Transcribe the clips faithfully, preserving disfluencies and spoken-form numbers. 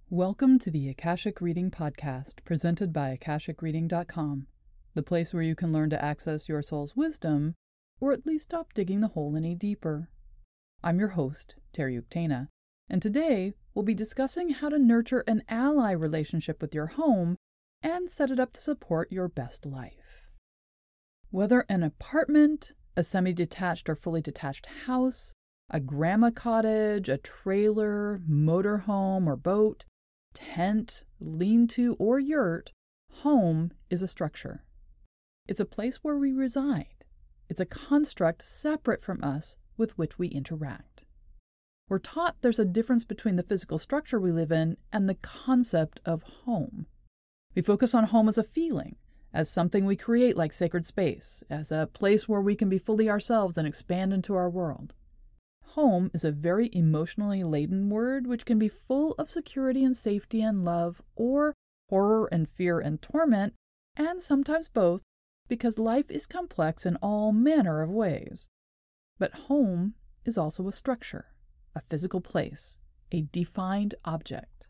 Welcome to the Akashic Reading Podcast, presented by akashic reading dot com, the place where you can learn to access your soul's wisdom, or at least stop digging the hole any deeper. I'm your host, Terry Uktana, and today we'll be discussing how to nurture an ally relationship with your home and set it up to support your best life. Whether an apartment, a semi-detached or fully detached house, a grandma cottage, a trailer, motorhome or boat, tent, lean-to, or yurt, home is a structure. It's a place where we reside. It's a construct separate from us with which we interact. We're taught there's a difference between the physical structure we live in and the concept of home. We focus on home as a feeling, as something we create like sacred space, as a place where we can be fully ourselves and expand into our world. Home is a very emotionally laden word which can be full of security and safety and love, or horror and fear and torment, and sometimes both, because life is complex in all manner of ways. But home is also a structure, a physical place, a defined object.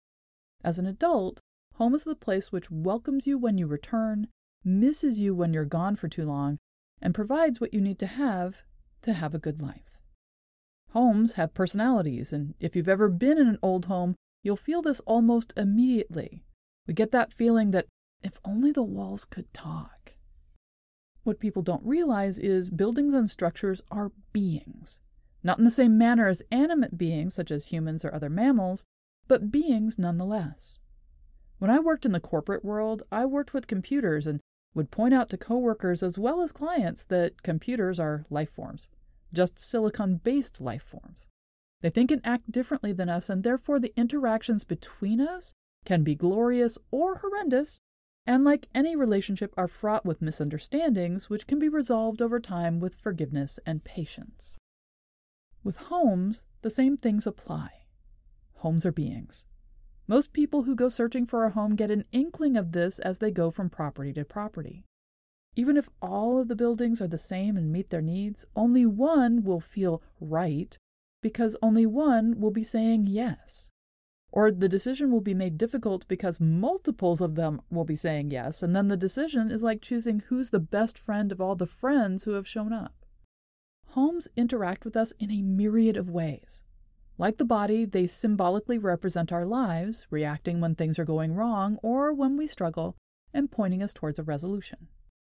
As an adult, home is the place which welcomes you when you return, misses you when you're gone for too long, and provides what you need to have to have a good life. Homes have personalities, and if you've ever been in an old home, you'll feel this almost immediately. We get that feeling that if only the walls could talk. What people don't realize is buildings and structures are beings. Not in the same manner as animate beings, such as humans or other mammals, but beings nonetheless. When I worked in the corporate world, I worked with computers and would point out to coworkers as well as clients that computers are life forms. Just silicon-based life forms. They think and act differently than us, and therefore the interactions between us can be glorious or horrendous, and like any relationship are fraught with misunderstandings which can be resolved over time with forgiveness and patience. With homes, the same things apply. Homes are beings. Most people who go searching for a home get an inkling of this as they go from property to property. Even if all of the buildings are the same and meet their needs, only one will feel right because only one will be saying yes. Or the decision will be made difficult because multiples of them will be saying yes, and then the decision is like choosing who's the best friend of all the friends who have shown up. Homes interact with us in a myriad of ways. Like the body, they symbolically represent our lives, reacting when things are going wrong or when we struggle, and pointing us towards a resolution.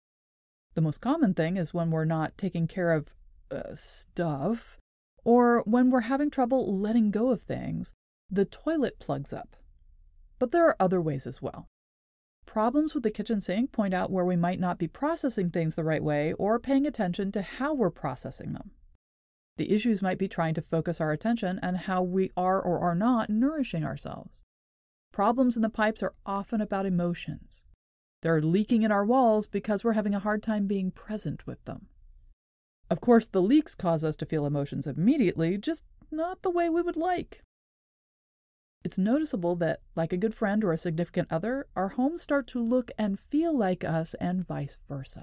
The most common thing is when we're not taking care of uh, stuff, or when we're having trouble letting go of things, the toilet plugs up. But there are other ways as well. Problems with the kitchen sink point out where we might not be processing things the right way or paying attention to how we're processing them. The issues might be trying to focus our attention on how we are or are not nourishing ourselves. Problems in the pipes are often about emotions. They're leaking in our walls because we're having a hard time being present with them. Of course, the leaks cause us to feel emotions immediately, just not the way we would like. It's noticeable that, like a good friend or a significant other, our homes start to look and feel like us and vice versa.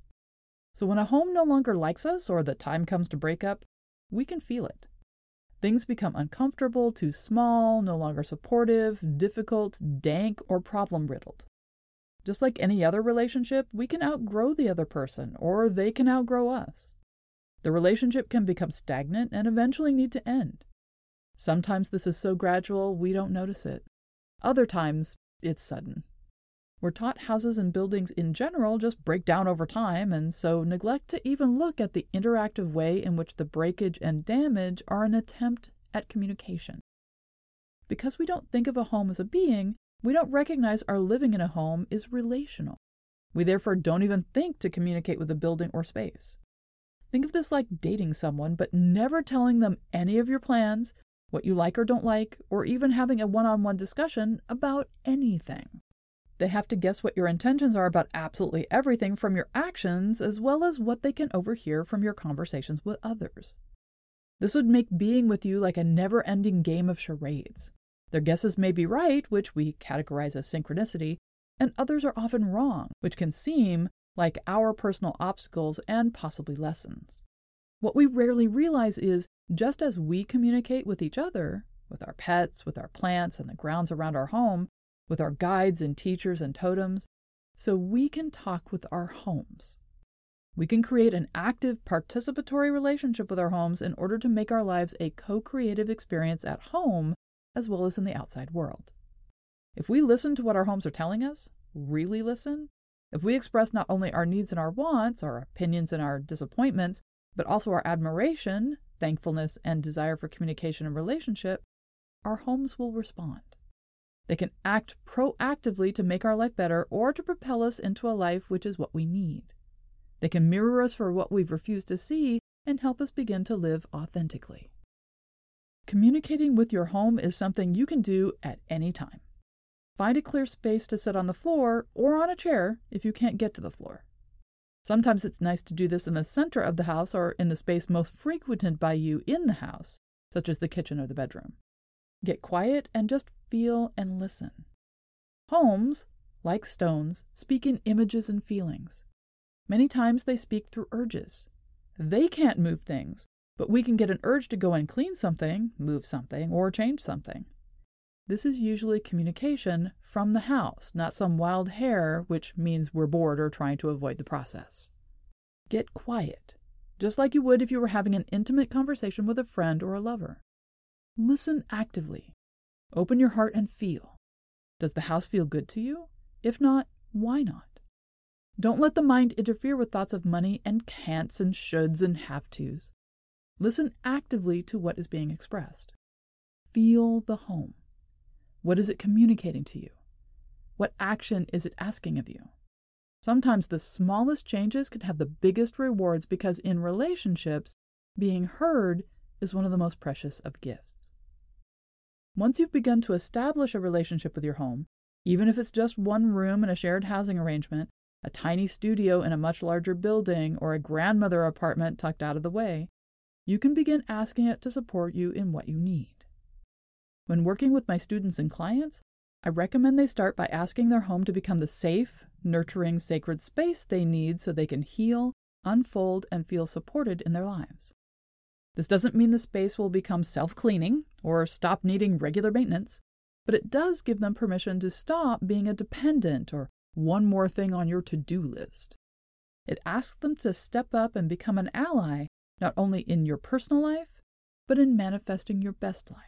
So when a home no longer likes us or the time comes to break up, we can feel it. Things become uncomfortable, too small, no longer supportive, difficult, dank, or problem-riddled. Just like any other relationship, we can outgrow the other person, or they can outgrow us. The relationship can become stagnant and eventually need to end. Sometimes this is so gradual we don't notice it. Other times, it's sudden. We're taught houses and buildings in general just break down over time, and so neglect to even look at the interactive way in which the breakage and damage are an attempt at communication. Because we don't think of a home as a being, we don't recognize our living in a home is relational. We therefore don't even think to communicate with a building or space. Think of this like dating someone, but never telling them any of your plans, what you like or don't like, or even having a one-on-one discussion about anything. They have to guess what your intentions are about absolutely everything from your actions, as well as what they can overhear from your conversations with others. This would make being with you like a never-ending game of charades. Their guesses may be right, which we categorize as synchronicity, and others are often wrong, which can seem like our personal obstacles and possibly lessons. What we rarely realize is, just as we communicate with each other, with our pets, with our plants and the grounds around our home, with our guides and teachers and totems, so we can talk with our homes. We can create an active, participatory relationship with our homes in order to make our lives a co-creative experience at home as well as in the outside world. If we listen to what our homes are telling us, really listen, if we express not only our needs and our wants, our opinions and our disappointments, but also our admiration, thankfulness, and desire for communication and relationship, our homes will respond. They can act proactively to make our life better or to propel us into a life which is what we need. They can mirror us for what we've refused to see and help us begin to live authentically. Communicating with your home is something you can do at any time. Find a clear space to sit on the floor or on a chair if you can't get to the floor. Sometimes it's nice to do this in the center of the house or in the space most frequented by you in the house, such as the kitchen or the bedroom. Get quiet and just feel and listen. Homes, like stones, speak in images and feelings. Many times they speak through urges. They can't move things, but we can get an urge to go and clean something, move something, or change something. This is usually communication from the house, not some wild hare, which means we're bored or trying to avoid the process. Get quiet, just like you would if you were having an intimate conversation with a friend or a lover. Listen actively. Open your heart and feel. Does the house feel good to you? If not, why not? Don't let the mind interfere with thoughts of money and can'ts and shoulds and have-tos. Listen actively to what is being expressed. Feel the home. What is it communicating to you? What action is it asking of you? Sometimes the smallest changes can have the biggest rewards because in relationships, being heard is one of the most precious of gifts. Once you've begun to establish a relationship with your home, even if it's just one room in a shared housing arrangement, a tiny studio in a much larger building, or a grandmother apartment tucked out of the way, you can begin asking it to support you in what you need. When working with my students and clients, I recommend they start by asking their home to become the safe, nurturing, sacred space they need so they can heal, unfold, and feel supported in their lives. This doesn't mean the space will become self-cleaning or stop needing regular maintenance, but it does give them permission to stop being a dependent or one more thing on your to-do list. It asks them to step up and become an ally, not only in your personal life, but in manifesting your best life.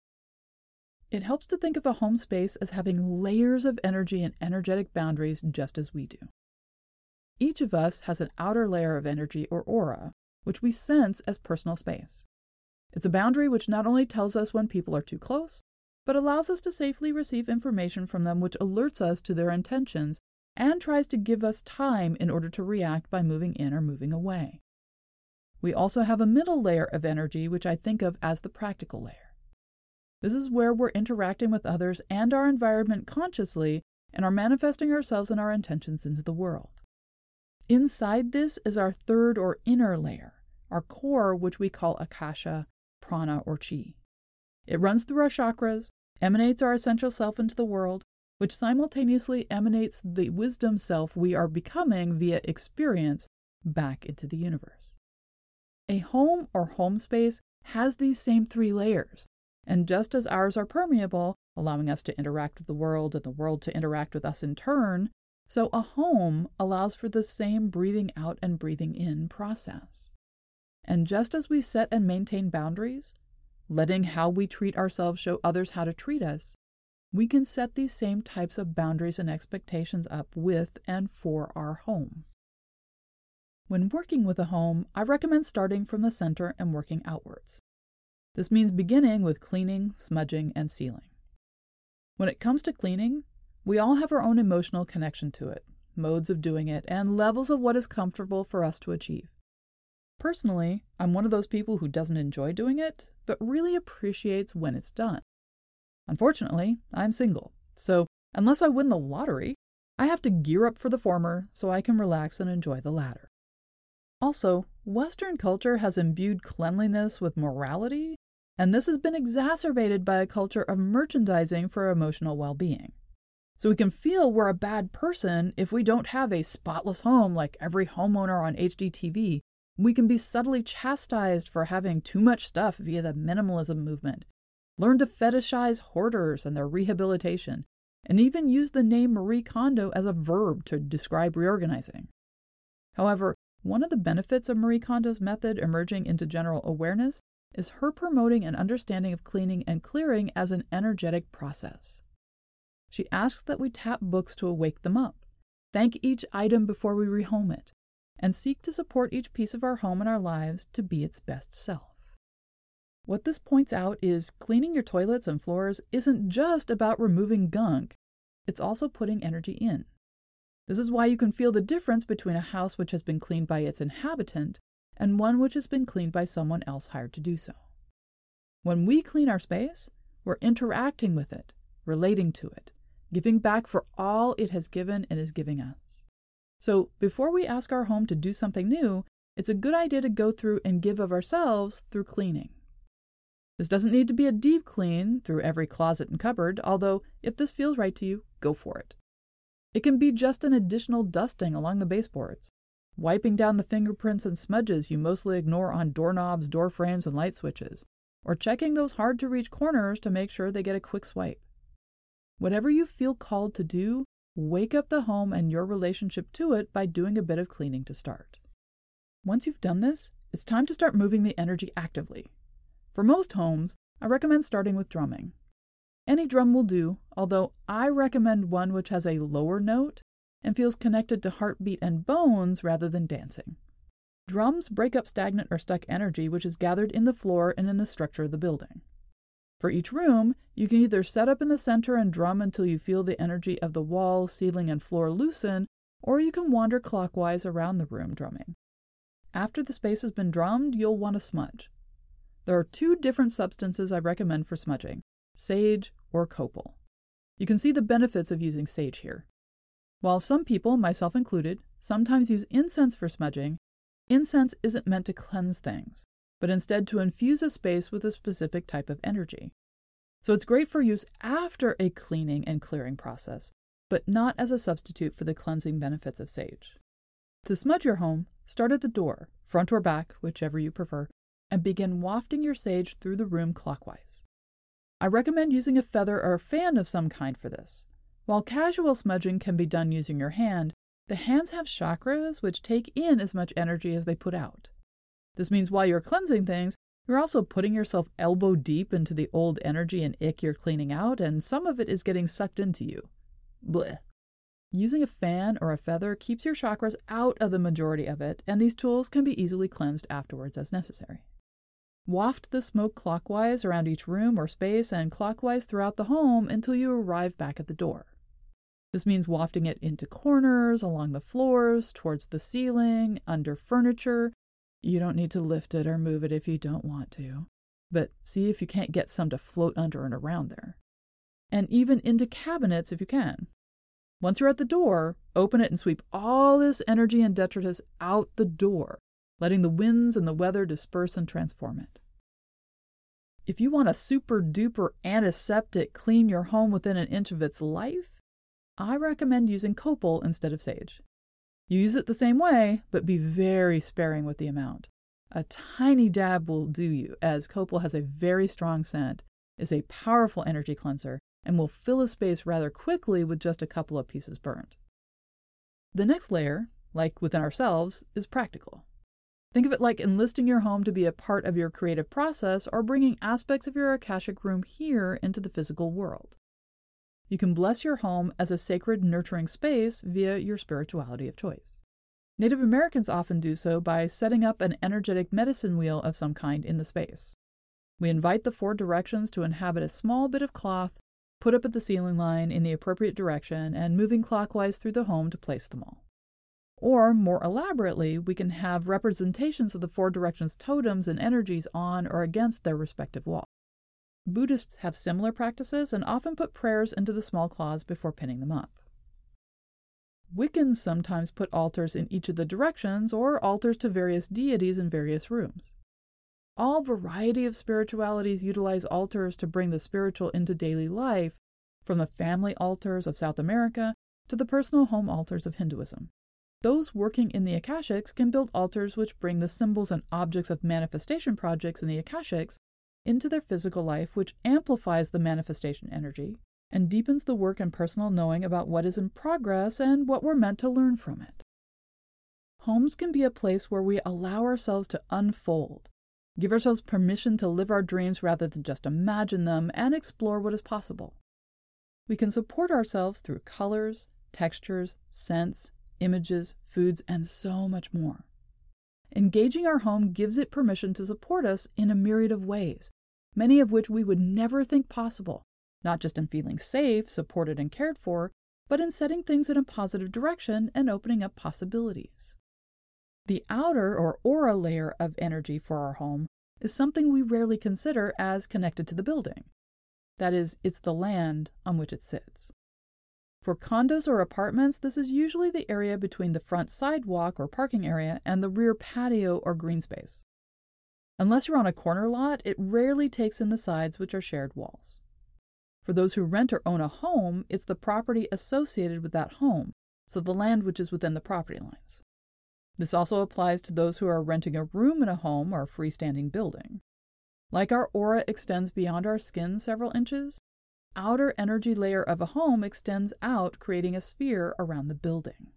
It helps to think of a home space as having layers of energy and energetic boundaries just as we do. Each of us has an outer layer of energy or aura, which we sense as personal space. It's a boundary which not only tells us when people are too close, but allows us to safely receive information from them which alerts us to their intentions and tries to give us time in order to react by moving in or moving away. We also have a middle layer of energy which I think of as the practical layer. This is where we're interacting with others and our environment consciously and are manifesting ourselves and our intentions into the world. Inside this is our third or inner layer, our core, which we call akasha, prana, or chi. It runs through our chakras, emanates our essential self into the world, which simultaneously emanates the wisdom self we are becoming via experience back into the universe. A home or home space has these same three layers, and just as ours are permeable, allowing us to interact with the world and the world to interact with us in turn, so a home allows for the same breathing out and breathing in process. And just as we set and maintain boundaries, letting how we treat ourselves show others how to treat us, we can set these same types of boundaries and expectations up with and for our home. When working with a home, I recommend starting from the center and working outwards. This means beginning with cleaning, smudging, and sealing. When it comes to cleaning, we all have our own emotional connection to it, modes of doing it, and levels of what is comfortable for us to achieve. Personally, I'm one of those people who doesn't enjoy doing it, but really appreciates when it's done. Unfortunately, I'm single, so unless I win the lottery, I have to gear up for the former so I can relax and enjoy the latter. Also, Western culture has imbued cleanliness with morality, and this has been exacerbated by a culture of merchandising for emotional well-being. So we can feel we're a bad person if we don't have a spotless home like every homeowner on H G T V. We can be subtly chastised for having too much stuff via the minimalism movement. Learn to fetishize hoarders and their rehabilitation, and even use the name Marie Kondo as a verb to describe reorganizing. However, one of the benefits of Marie Kondo's method emerging into general awareness is her promoting an understanding of cleaning and clearing as an energetic process. She asks that we tap books to awake them up, thank each item before we rehome it, and seek to support each piece of our home and our lives to be its best self. What this points out is cleaning your toilets and floors isn't just about removing gunk, it's also putting energy in. This is why you can feel the difference between a house which has been cleaned by its inhabitant and one which has been cleaned by someone else hired to do so. When we clean our space, we're interacting with it, relating to it, giving back for all it has given and is giving us. So before we ask our home to do something new, it's a good idea to go through and give of ourselves through cleaning. This doesn't need to be a deep clean through every closet and cupboard, although if this feels right to you, go for it. It can be just an additional dusting along the baseboards, wiping down the fingerprints and smudges you mostly ignore on doorknobs, door frames, and light switches, or checking those hard-to-reach corners to make sure they get a quick swipe. Whatever you feel called to do, wake up the home and your relationship to it by doing a bit of cleaning to start. Once you've done this, it's time to start moving the energy actively. For most homes, I recommend starting with drumming. Any drum will do, although I recommend one which has a lower note and feels connected to heartbeat and bones rather than dancing. Drums break up stagnant or stuck energy which is gathered in the floor and in the structure of the building. For each room, you can either set up in the center and drum until you feel the energy of the walls, ceiling, and floor loosen, or you can wander clockwise around the room drumming. After the space has been drummed, you'll want to smudge. There are two different substances I recommend for smudging, sage or copal. You can see the benefits of using sage here. While some people, myself included, sometimes use incense for smudging, incense isn't meant to cleanse things, but instead to infuse a space with a specific type of energy. So it's great for use after a cleaning and clearing process, but not as a substitute for the cleansing benefits of sage. To smudge your home, start at the door, front or back, whichever you prefer, and begin wafting your sage through the room clockwise. I recommend using a feather or a fan of some kind for this. While casual smudging can be done using your hand, the hands have chakras which take in as much energy as they put out. This means while you're cleansing things, you're also putting yourself elbow deep into the old energy and ick you're cleaning out, and some of it is getting sucked into you. Blech. Using a fan or a feather keeps your chakras out of the majority of it, and these tools can be easily cleansed afterwards as necessary. Waft the smoke clockwise around each room or space and clockwise throughout the home until you arrive back at the door. This means wafting it into corners, along the floors, towards the ceiling, under furniture. You don't need to lift it or move it if you don't want to, but see if you can't get some to float under and around there. And even into cabinets if you can. Once you're at the door, open it and sweep all this energy and detritus out the door, letting the winds and the weather disperse and transform it. If you want a super duper antiseptic clean your home within an inch of its life, I recommend using copal instead of sage. You use it the same way, but be very sparing with the amount. A tiny dab will do you, as copal has a very strong scent, is a powerful energy cleanser, and will fill a space rather quickly with just a couple of pieces burned. The next layer, like within ourselves, is practical. Think of it like enlisting your home to be a part of your creative process or bringing aspects of your Akashic room here into the physical world. You can bless your home as a sacred, nurturing space via your spirituality of choice. Native Americans often do so by setting up an energetic medicine wheel of some kind in the space. We invite the four directions to inhabit a small bit of cloth, put up at the ceiling line in the appropriate direction, and moving clockwise through the home to place them all. Or, more elaborately, we can have representations of the four directions' totems and energies on or against their respective wall. Buddhists have similar practices and often put prayers into the small cloths before pinning them up. Wiccans sometimes put altars in each of the directions or altars to various deities in various rooms. All variety of spiritualities utilize altars to bring the spiritual into daily life, from the family altars of South America to the personal home altars of Hinduism. Those working in the Akashics can build altars which bring the symbols and objects of manifestation projects in the Akashics into their physical life, which amplifies the manifestation energy and deepens the work and personal knowing about what is in progress and what we're meant to learn from it. Homes can be a place where we allow ourselves to unfold, give ourselves permission to live our dreams rather than just imagine them, and explore what is possible. We can support ourselves through colors, textures, scents, images, foods, and so much more. Engaging our home gives it permission to support us in a myriad of ways, many of which we would never think possible, not just in feeling safe, supported, and cared for, but in setting things in a positive direction and opening up possibilities. The outer or aura layer of energy for our home is something we rarely consider as connected to the building. That is, it's the land on which it sits. For condos or apartments, this is usually the area between the front sidewalk or parking area and the rear patio or green space. Unless you're on a corner lot, it rarely takes in the sides, which are shared walls. For those who rent or own a home, it's the property associated with that home, so the land which is within the property lines. This also applies to those who are renting a room in a home or freestanding building. Like our aura extends beyond our skin several inches, outer energy layer of a home extends out, creating a sphere around the building.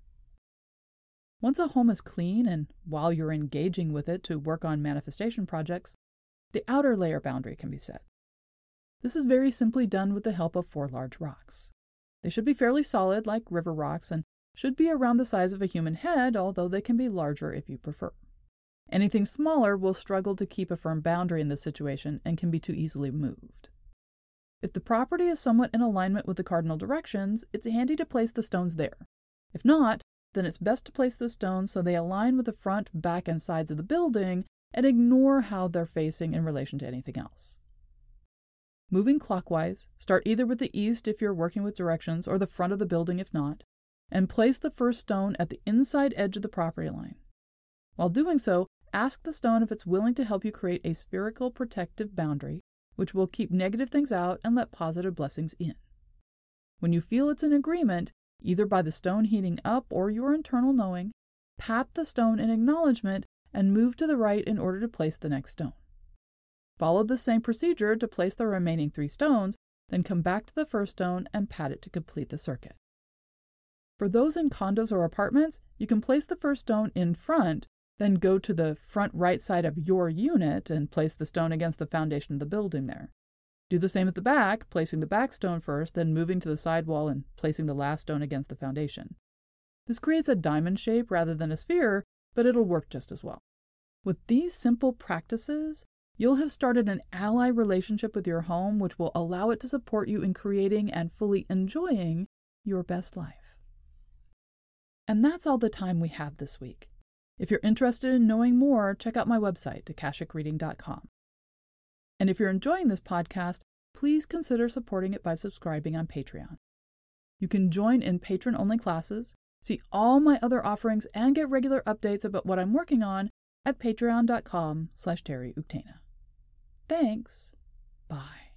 Once a home is clean, and while you're engaging with it to work on manifestation projects, the outer layer boundary can be set. This is very simply done with the help of four large rocks. They should be fairly solid, like river rocks, and should be around the size of a human head, although they can be larger if you prefer. Anything smaller will struggle to keep a firm boundary in this situation and can be too easily moved. If the property is somewhat in alignment with the cardinal directions, it's handy to place the stones there. If not, then it's best to place the stones so they align with the front, back, and sides of the building and ignore how they're facing in relation to anything else. Moving clockwise, start either with the east if you're working with directions or the front of the building if not, and place the first stone at the inside edge of the property line. While doing so, ask the stone if it's willing to help you create a spherical protective boundary, which will keep negative things out and let positive blessings in. When you feel it's in agreement, either by the stone heating up or your internal knowing, pat the stone in acknowledgement and move to the right in order to place the next stone. Follow the same procedure to place the remaining three stones, then come back to the first stone and pat it to complete the circuit. For those in condos or apartments, you can place the first stone in front, then go to the front right side of your unit and place the stone against the foundation of the building there. Do the same at the back, placing the back stone first, then moving to the side wall and placing the last stone against the foundation. This creates a diamond shape rather than a sphere, but it'll work just as well. With these simple practices, you'll have started an ally relationship with your home, which will allow it to support you in creating and fully enjoying your best life. And that's all the time we have this week. If you're interested in knowing more, check out my website, akashic reading dot com. And if you're enjoying this podcast, please consider supporting it by subscribing on Patreon. You can join in patron-only classes, see all my other offerings, and get regular updates about what I'm working on at patreon dot com slash Terry Uktana. Thanks. Bye.